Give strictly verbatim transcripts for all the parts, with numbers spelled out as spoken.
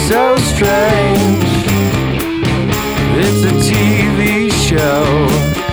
so strange. It's a T V show.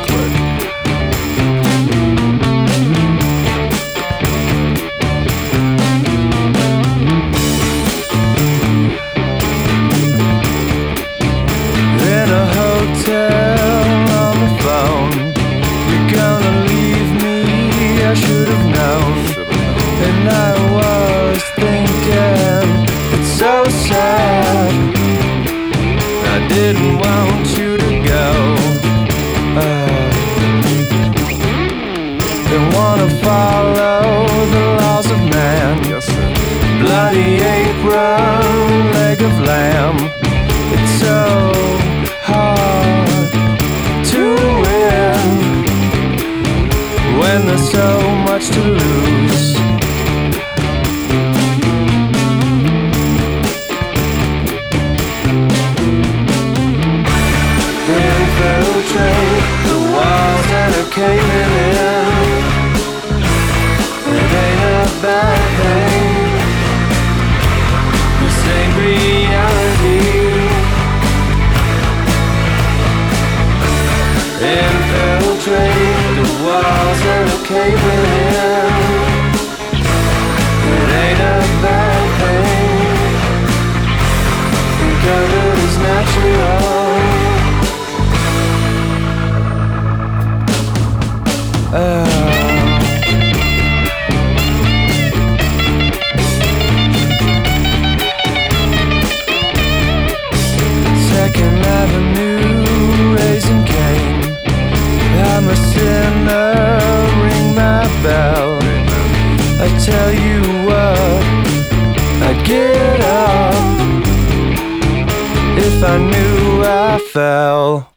In a hotel on the phone, you're gonna leave me, I should have known. And I was thinking, it's so sad, I didn't want you to go. uh, Don't wanna follow the laws of man. Yes, sir. Bloody apron, leg of lamb. It's so hard to win when there's so much to lose. Infiltrate the walls that are caving in. It ain't a bad thing. This ain't reality. Infiltrate the walls that are caving in. It ain't a bad thing. Think of it as natural. Oh. Second Avenue, Raising Cane. I'm a sinner, ring my bell. I tell you what, I'd get up if I knew I fell.